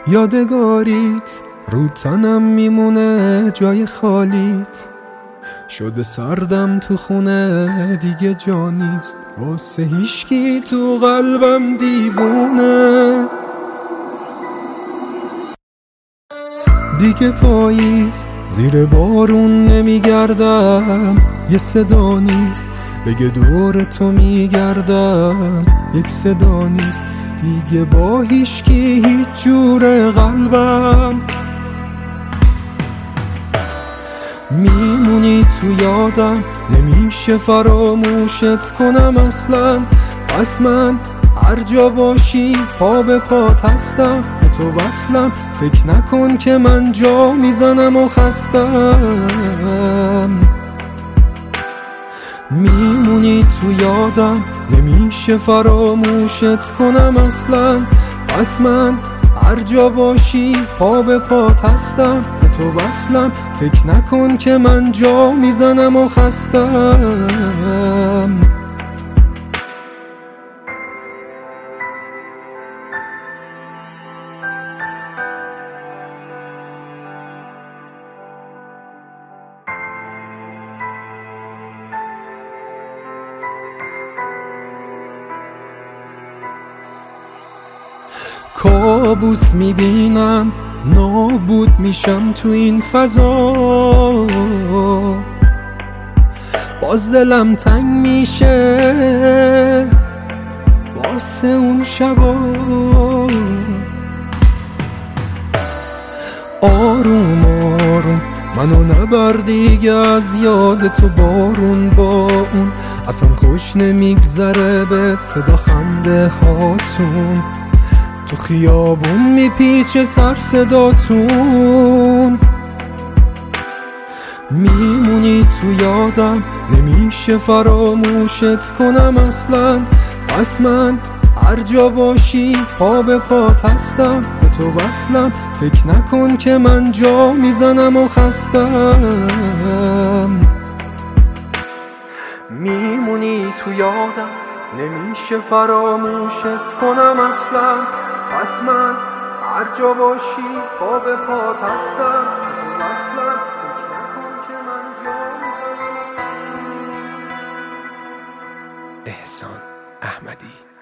یادگاریت رو تنم میمونه جای خالیت، شده سردم تو خونه دیگه جا نیست، واسه هیشکی تو قلبم دیوونه. دیگه پاییز زیر بارون نمیگردم، یه صدا نیست بگه دور تو میگردم، یک صدا نیست دیگه با هیشکی هیچ جور قلبم. میمونی تو یادم نمیشه فراموشت کنم اصلا، پس من هر جا باشی پا به پات هستم، به تو وصلم فکر نکن که من جا میزنم و خستم. میمونی تو یادم نمیشه فراموشت کنم اصلا، پس من هر جا باشی پا به پات هستم، به تو وصلم فکر نکن که من جا میزنم و خستم. کابوس میبینم نابود میشم تو این فضا، باز دلم تنگ میشه واسه اون شبا. آروم آروم منو نبر دیگه از یاد تو بارون با اون، اصلا خوش نمیگذره بهت صدا خنده هاتون، تو خیابون میپیچه سر صداتون. میمونی تو یادم نمیشه فراموشت کنم اصلا، پس من هر جا باشی پا به پات هستم، به تو وصلم فکر نکن که من جا میزنم و خستم. میمونی تو یادم نمیشه فراموشت کنم اصلا، پس من هر جا باشی پا به پات هستم، به تو وصلم فکر نکن که من جا میزنم و خستم. احسان احمدی.